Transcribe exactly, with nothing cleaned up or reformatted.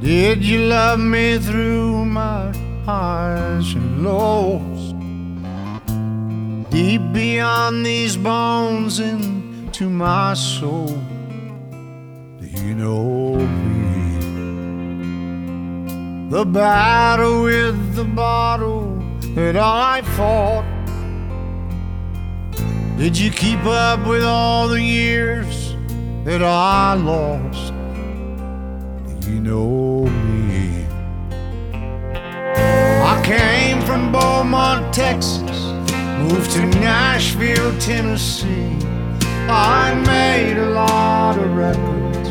Did you love me through my highs and lows? Deep beyond these bones into my soul, do you know me? The battle with the bottle that I fought, did you keep up with all the years that I lost? Do you know me? I came from Beaumont, Texas, moved to Nashville, Tennessee. I made a lot of records,